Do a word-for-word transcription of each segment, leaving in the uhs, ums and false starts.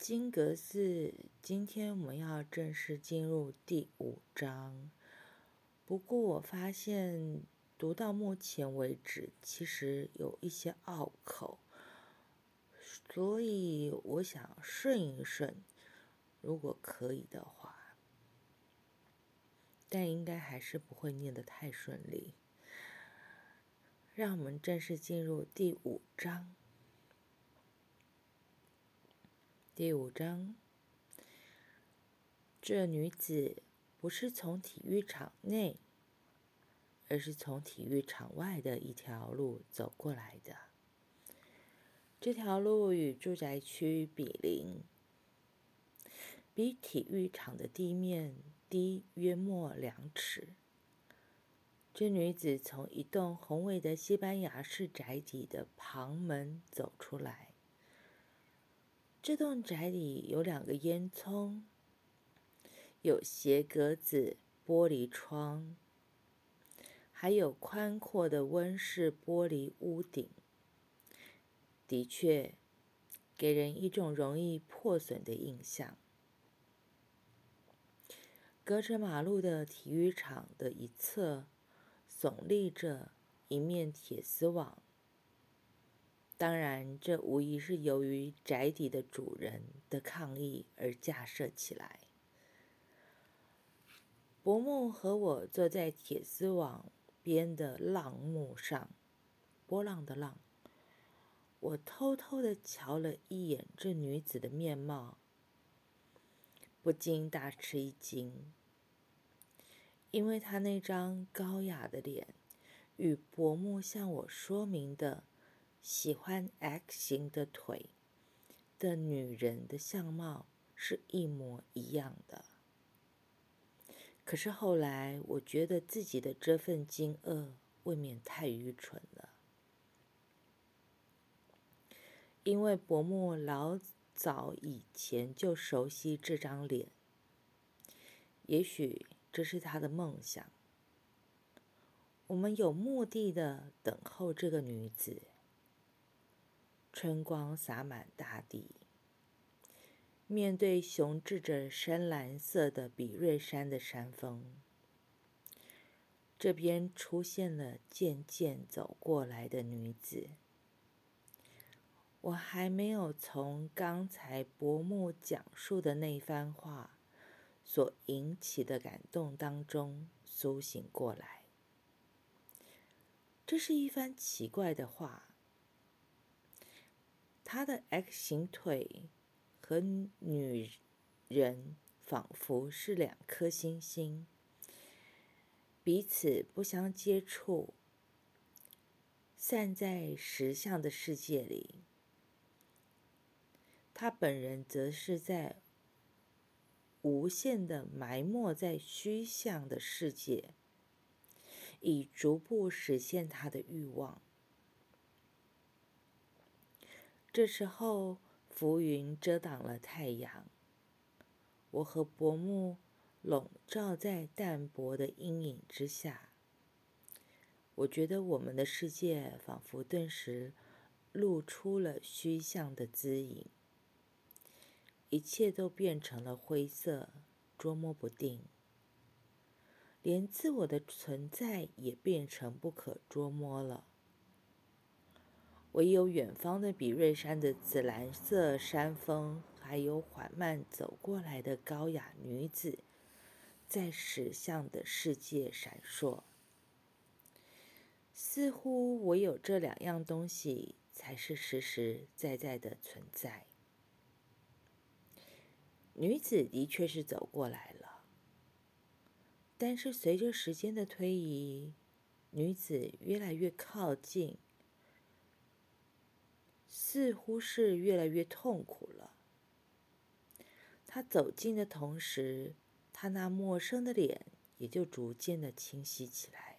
金阁寺，今天我们要正式进入第五章。不过我发现读到目前为止，其实有一些拗口，所以我想顺一顺，如果可以的话，但应该还是不会念得太顺利。让我们正式进入第五章。第五章，这女子不是从体育场内，而是从体育场外的一条路走过来的。这条路与住宅区比邻，比体育场的地面低约莫两尺。这女子从一栋宏伟的西班牙式宅邸的旁门走出来。这栋宅里有两个烟囱，有斜格子玻璃窗，还有宽阔的温室玻璃屋顶，的确给人一种容易破损的印象。隔着马路的体育场的一侧耸立着一面铁丝网，当然这无疑是由于宅邸的主人的抗议而架设起来。伯母和我坐在铁丝网边的浪木上，波浪的浪。我偷偷地瞧了一眼这女子的面貌，不禁大吃一惊，因为她那张高雅的脸与伯母向我说明的喜欢 X 型的腿的女人的相貌是一模一样的。可是后来我觉得自己的这份惊愕未免太愚蠢了，因为伯母老早以前就熟悉这张脸，也许这是她的梦想。我们有目的地等候这个女子。春光洒满大地，面对雄峙着深蓝色的比瑞山的山峰，这边出现了渐渐走过来的女子。我还没有从刚才伯母讲述的那番话所引起的感动当中苏醒过来。这是一番奇怪的话。她的 X 型腿和女人仿佛是两颗星星，彼此不相接触，散在实相的世界里。他本人则是在无限的埋没在虚像的世界，以逐步实现他的欲望。这时候，浮云遮挡了太阳，我和伯母笼罩在淡薄的阴影之下。我觉得我们的世界仿佛顿时露出了虚像的姿影，一切都变成了灰色，捉摸不定，连自我的存在也变成不可捉摸了。唯有远方的比瑞山的紫蓝色山峰，还有缓慢走过来的高雅女子，在实相的世界闪烁。似乎唯有这两样东西才是实实在在的存在。女子的确是走过来了，但是随着时间的推移，女子越来越靠近，似乎是越来越痛苦了。她走近的同时，她那陌生的脸也就逐渐的清晰起来。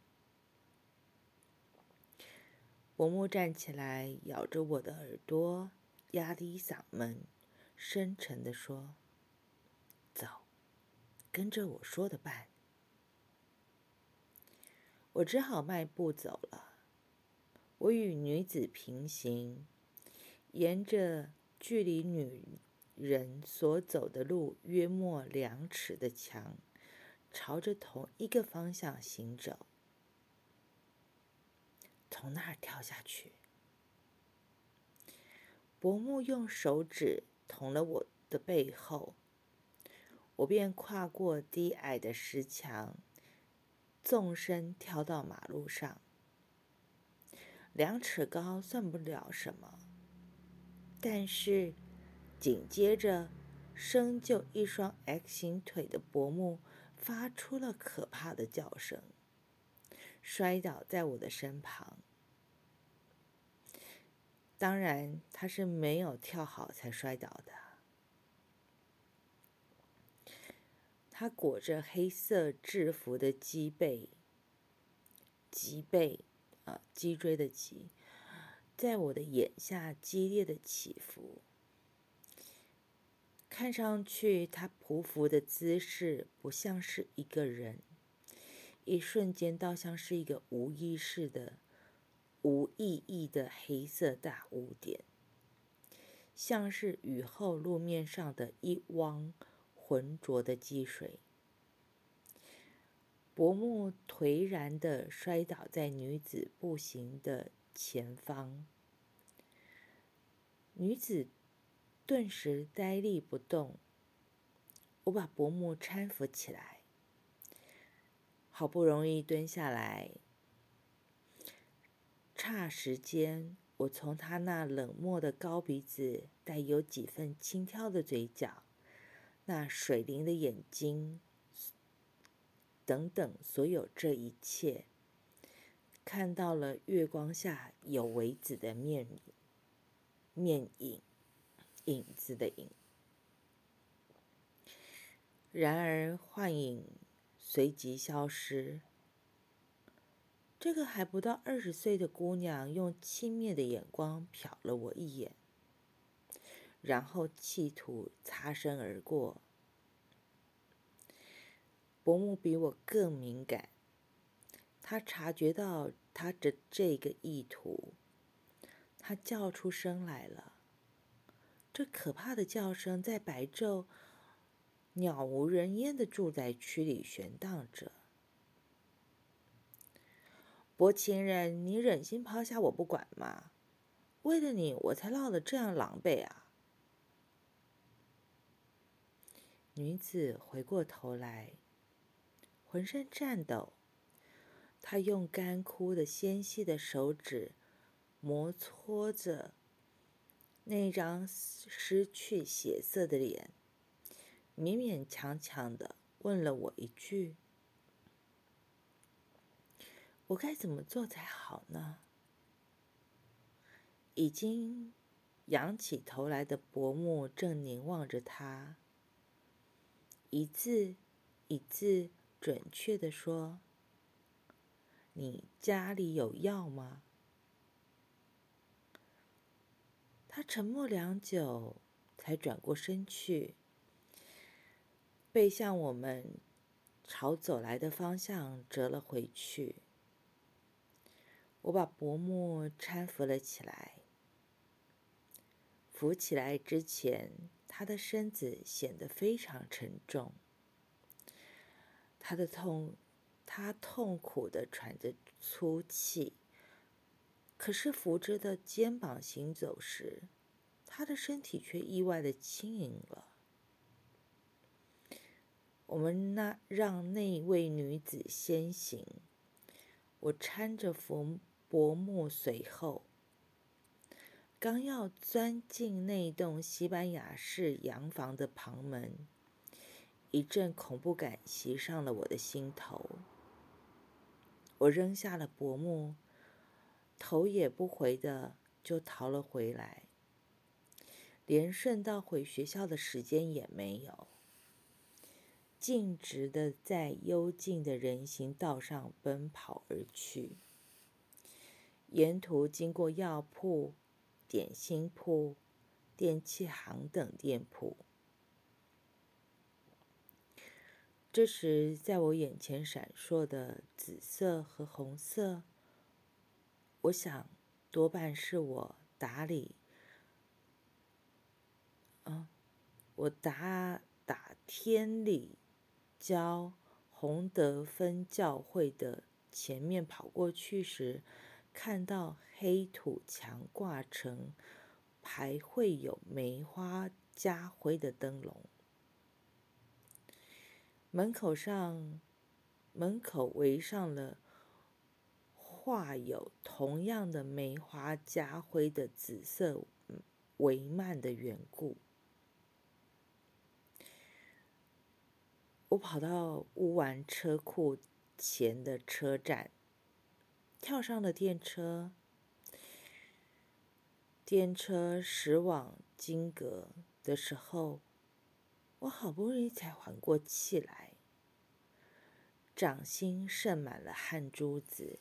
伯母站起来，咬着我的耳朵，压低嗓门，深沉地说：“走，跟着我说的办。”我只好迈步走了。我与女子平行，沿着距离女人所走的路约莫两尺的墙，朝着同一个方向行走，从那儿跳下去。伯母用手指捅了我的背后，我便跨过低矮的石墙，纵身跳到马路上。两尺高算不了什么，但是紧接着，生就一双 X 型腿的伯母发出了可怕的叫声，摔倒在我的身旁。当然，他是没有跳好才摔倒的。他裹着黑色制服的脊背，脊背啊，脊椎的脊，在我的眼下激烈的起伏。看上去，他匍匐的姿势不像是一个人，一瞬间倒像是一个无意识的、无意义的黑色大污点，像是雨后路面上的一汪浑浊的积水。伯母颓然地摔倒在女子步行的前方，女子顿时呆立不动。我把伯母搀扶起来，好不容易蹲下来，霎时间，我从他那冷漠的高鼻子带有几分轻佻的嘴角，那水灵的眼睛等等，所有这一切，看到了月光下有为子的面面影，影子的影。然而幻影随即消失。这个还不到二十岁的姑娘用轻蔑的眼光瞟了我一眼，然后企图擦身而过。伯母比我更敏感，她察觉到她的这个意图，她叫出声来了。这可怕的叫声在白昼、鸟无人烟的住宅区里旋荡着。薄情人，你忍心抛下我不管吗？为了你，我才闹得这样狼狈啊！女子回过头来，浑身颤抖。她用干枯的纤细的手指摩搓着那张失去血色的脸，勉勉强强地问了我一句：“我该怎么做才好呢？”已经仰起头来的伯母正凝望着他，一字一字准确地说：“你家里有药吗？”他沉默良久，才转过身去，背向我们朝走来的方向折了回去。我把伯母搀扶了起来。扶起来之前，他的身子显得非常沉重。他的痛，他痛苦地喘着粗气，可是扶着的肩膀行走时，他的身体却意外地轻盈了。我们那让那位女子先行，我搀着扶伯母随后。刚要钻进那栋西班牙式洋房的旁门，一阵恐怖感袭上了我的心头。我扔下了伯母，头也不回的就逃了回来，连顺道回学校的时间也没有，径直的在幽静的人行道上奔跑而去，沿途经过药铺、点心铺、电器行等店铺。这时，在我眼前闪烁的紫色和红色，我想多半是我打理，嗯， 我打打天理教洪德分教会的前面跑过去时，看到黑土墙挂成排绘有梅花家徽的灯笼，门口上门口围上了画有同样的梅花家徽的紫色帷幔的缘故。我跑到乌丸车库前的车站，跳上了电车。电车驶往金阁的时候，我好不容易才缓过气来，掌心渗满了汗珠子。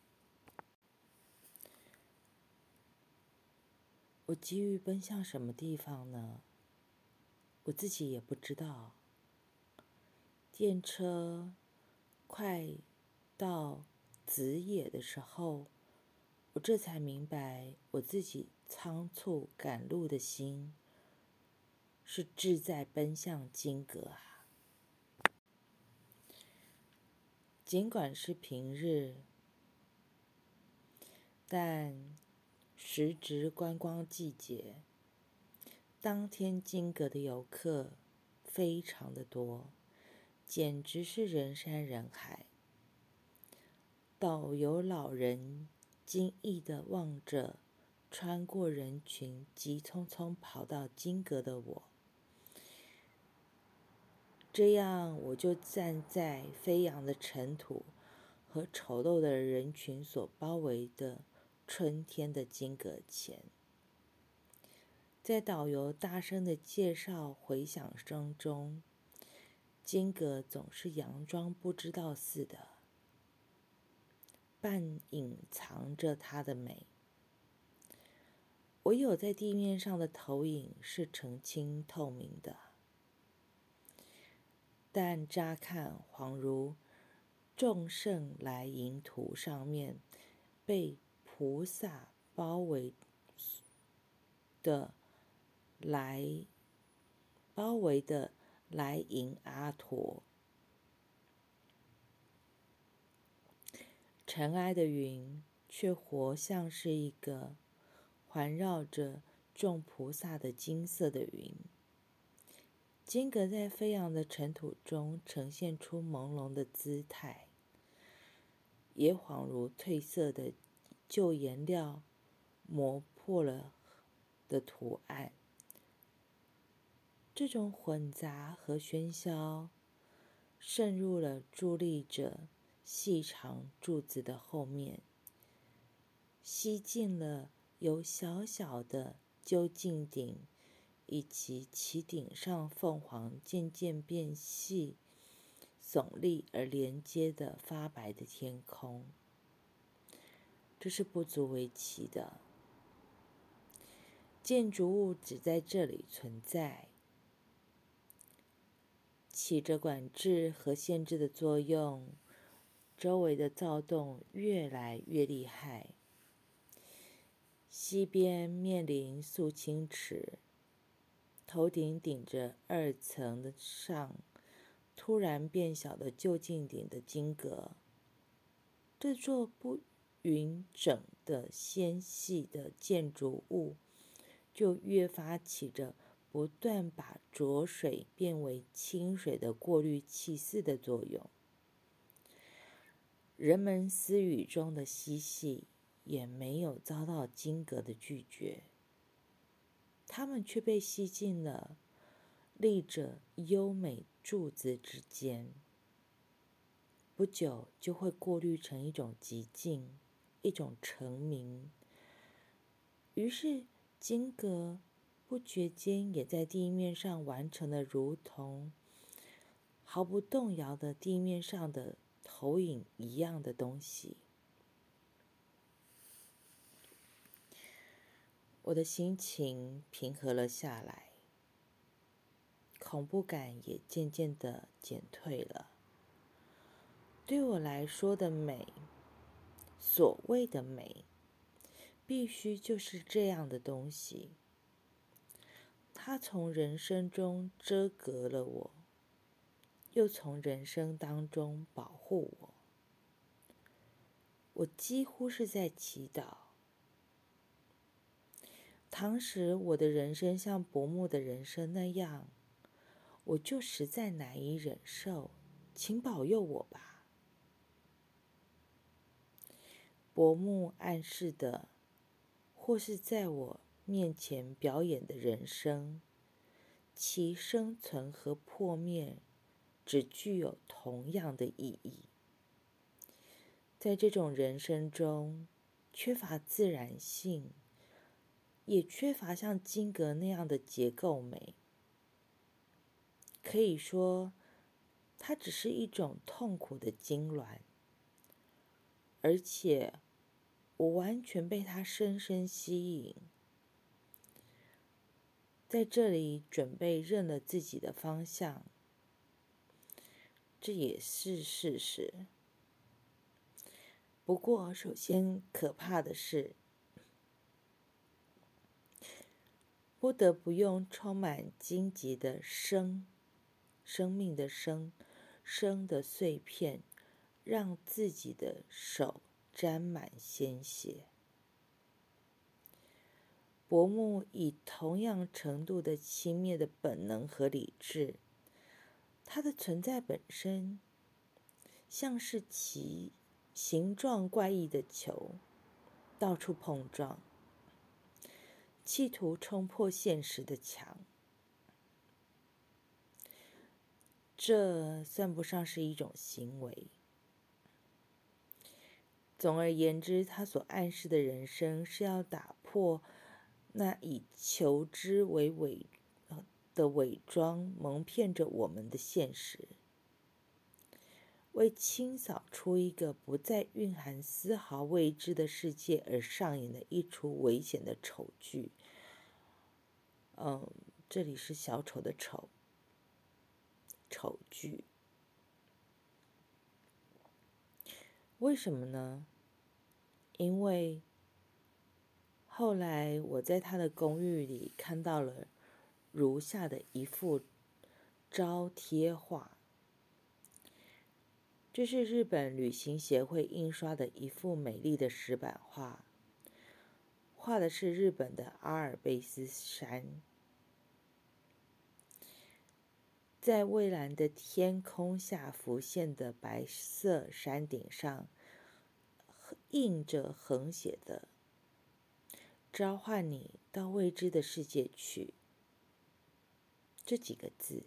我急于奔向什么地方呢？我自己也不知道。电车快到子野的时候，我这才明白，我自己仓促赶路的心是志在奔向金阁啊。尽管是平日，但时值观光季节，当天金阁的游客非常的多，简直是人山人海。导游老人惊异地望着穿过人群急匆匆跑到金阁的我，这样我就站在飞扬的尘土和丑陋的人群所包围的春天的金阁前，在导游大声的介绍回响声中，金阁总是佯装不知道似的，半隐藏着它的美。唯有在地面上的投影是澄清透明的，但乍看恍如众圣来迎图上面被菩萨包围的来包围的来迎阿陀。尘埃的云却活像是一个环绕着众菩萨的金色的云。金阁在飞扬的尘土中呈现出朦胧的姿态，也恍如褪色的旧颜料磨破了的图案。这种混杂和喧嚣渗入了伫立着细长柱子的后面，吸进了由小小的究竟顶以及其顶上凤凰渐渐变细耸立而连接的发白的天空。这是不足为奇的。建筑物只在这里存在，起着管制和限制的作用，周围的躁动越来越厉害。西边面临素清池，头顶顶着二层的上突然变小的就近顶的金阁，这座不匀整的纤细的建筑物就越发起着不断把浊水变为清水的过滤器似的作用。人们私语中的嬉戏也没有遭到金阁的拒绝，他们却被吸进了立着优美柱子之间，不久就会过滤成一种寂静，一种澄明。于是金阁不觉间也在地面上完成了如同毫不动摇的地面上的投影一样的东西。我的心情平和了下来，恐怖感也渐渐的减退了。对我来说的美，所谓的美，必须就是这样的东西。 它从人生中遮隔了我，又从人生当中保护我。我几乎是在祈祷，倘使我的人生像伯木的人生那样，我就实在难以忍受，请保佑我吧。伯木暗示的，或是在我面前表演的人生，其生存和破灭只具有同样的意义。在这种人生中，缺乏自然性，也缺乏像金阁那样的结构美。可以说，它只是一种痛苦的痉挛，而且我完全被它深深吸引，在这里准备认了自己的方向，这也是事实。不过，首先可怕的是，不得不用充满荆棘的生，生命的生，生的碎片，让自己的手沾满鲜血。伯木以同样程度的轻蔑的本能和理智，它的存在本身像是其形状怪异的球，到处碰撞，企图冲破现实的墙。这算不上是一种行为。总而言之，他所暗示的人生是要打破那以求知为伪的伪装蒙骗着我们的现实，为清扫出一个不再蕴含丝毫未知的世界而上演的一出危险的丑剧。嗯，这里是小丑的丑，丑剧。为什么呢？因为后来我在他的公寓里看到了如下的一幅招贴画，这是日本旅行协会印刷的一幅美丽的石板画，画的是日本的阿尔卑斯山。在蔚蓝的天空下浮现的白色山顶上，印着横写的“召唤你到未知的世界去”这几个字。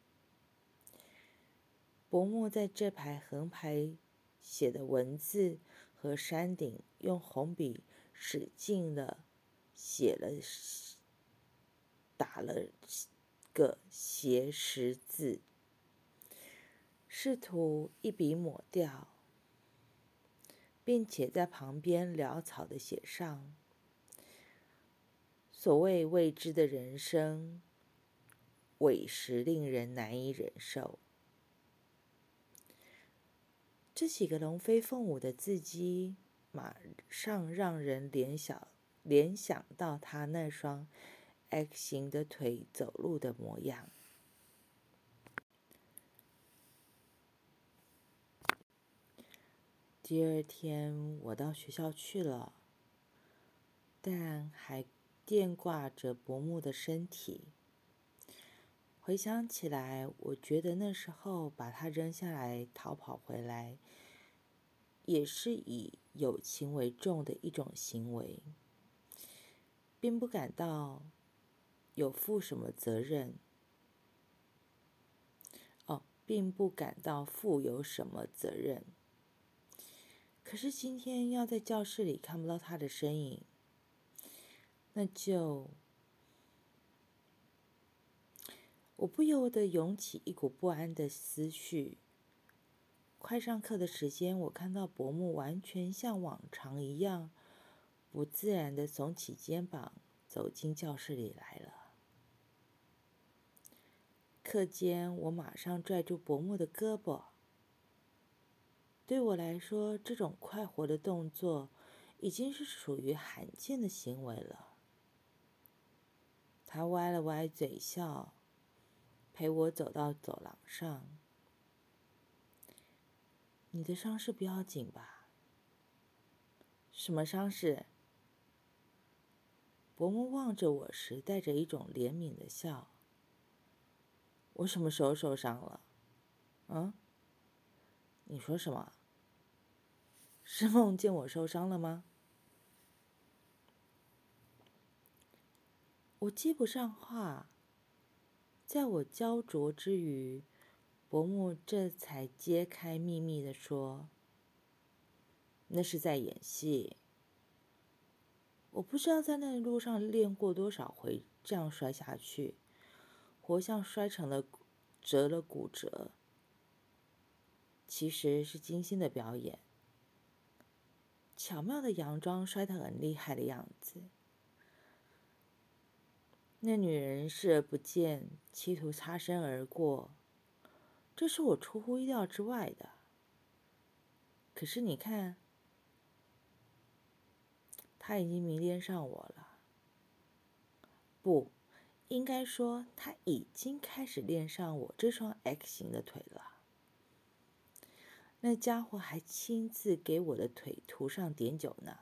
伯木在这排横排写的文字和山顶用红笔使劲的写了，打了个斜十字，试图一笔抹掉，并且在旁边潦草的写上：所谓未知的人生，委实令人难以忍受。这几个龙飞凤舞的字迹，马上让人联想联想到他那双 X 型的腿走路的模样。第二天我到学校去了，但还惦挂着伯木的身体。回想起来，我觉得那时候把他扔下来逃跑回来，也是以友情为重的一种行为，并不感到有负什么责任。哦，并不感到负有什么责任。可是今天要在教室里看不到他的身影，那就……我不由得涌起一股不安的思绪。快上课的时间，我看到伯木完全像往常一样，不自然地耸起肩膀，走进教室里来了。课间，我马上拽住伯木的胳膊。对我来说，这种快活的动作已经是属于罕见的行为了。 他歪了歪嘴笑，陪我走到走廊上。你的伤势不要紧吧？什么伤势？伯母望着我时，带着一种怜悯的笑。我什么时候受伤了？嗯？你说什么？是梦见我受伤了吗？我接不上话。在我焦灼之余，伯母这才揭开秘密地说：“那是在演戏。我不知道在那路上练过多少回，这样摔下去，活像摔成了折了骨折。其实是精心的表演，巧妙的佯装摔得很厉害的样子。那女人视而不见，企图擦身而过，这是我出乎意料之外的。可是你看，她已经迷恋上我了。不，应该说她已经开始恋上我这双 X 型的腿了。那家伙还亲自给我的腿涂上碘酒呢。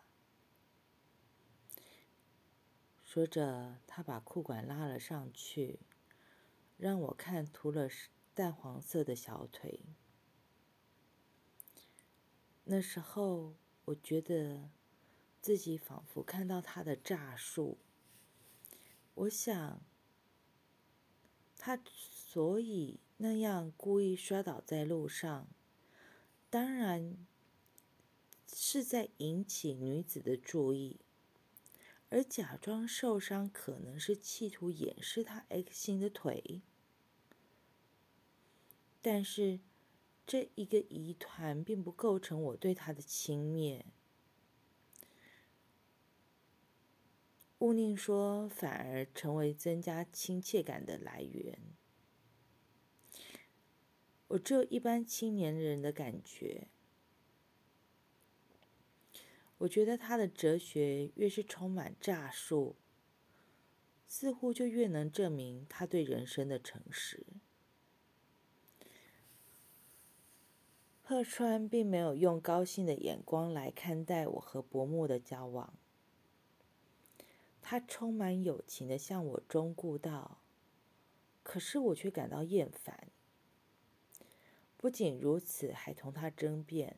说着，他把裤管拉了上去，让我看涂了淡黄色的小腿。那时候，我觉得自己仿佛看到他的诈术。我想，他所以那样故意摔倒在路上，当然是在引起女子的注意。而假装受伤，可能是企图掩饰他 X 型的腿。但是，这一个疑团并不构成我对他的轻蔑。勿宁说，反而成为增加亲切感的来源。我只有一般青年人的感觉。我觉得他的哲学越是充满诈术，似乎就越能证明他对人生的诚实。鹤川并没有用高兴的眼光来看待我和伯母的交往，他充满友情地向我忠顾道，可是我却感到厌烦。不仅如此，还同他争辩。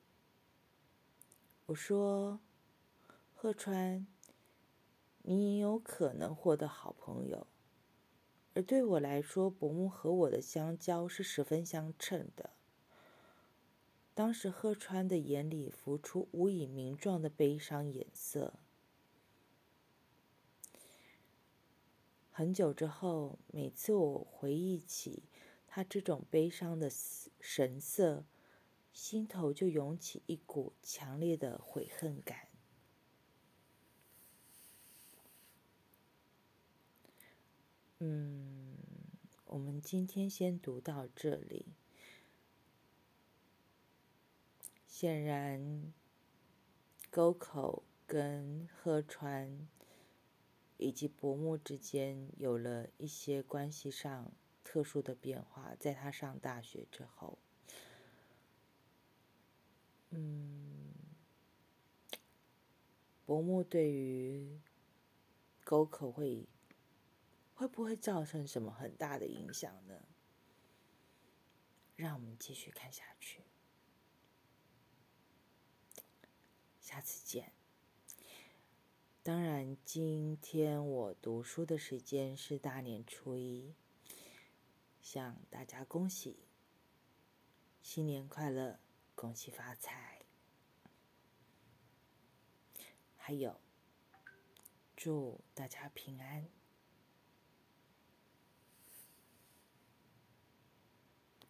我说：“鹤川，你有可能获得好朋友，而对我来说，伯母和我的相交是十分相称的。”当时鹤川的眼里浮出无以名状的悲伤颜色。很久之后，每次我回忆起他这种悲伤的神色，心头就涌起一股强烈的悔恨感。嗯，我们今天先读到这里。显然，沟口跟鹤川以及伯母之间有了一些关系上特殊的变化，在他上大学之后。嗯，伯母对于沟口会会不会造成什么很大的影响呢？让我们继续看下去。下次见。当然，今天我读书的时间是大年初一，向大家恭喜，新年快乐，恭喜发财，还有祝大家平安。